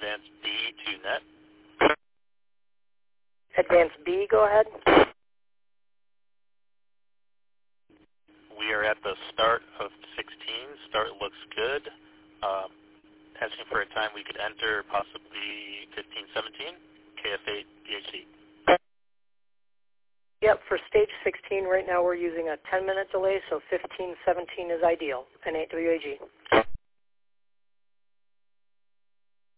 Advance B to net. Advance B, go ahead. We are at the start of 16. Start looks good. Asking for a time we could enter, possibly 1517, KF8 VHC. Yep, for stage 16 right now we're using a 10-minute delay, so 1517 is ideal, and 8 WAG.